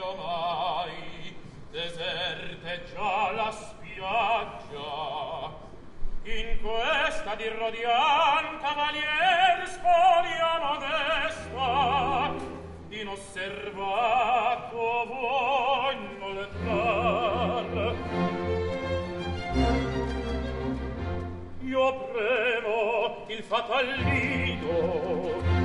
ormai deserta è già la spiaggia. In questa di Rodian cavalier spolia modesta, inosservato voglio lettar. Io premo il fatal nido